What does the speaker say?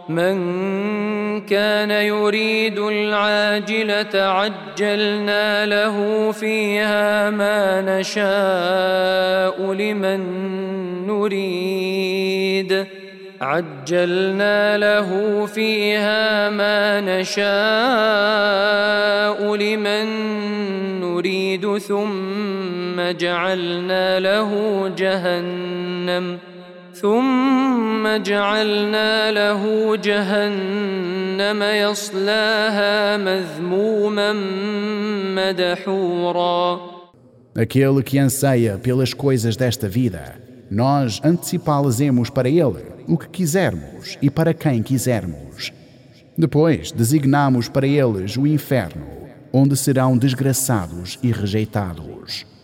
من كان يريد العاجلة عجلنا له فيها ما نشاء لمن نريد ثم جعلنا له جهنم يصلاها مذموما مدحورا. Aquele que anseia pelas coisas desta vida, nós antecipá-las-emos para ele o que quisermos e para quem quisermos. Depois designamos para eles o inferno, onde serão desgraçados e rejeitados.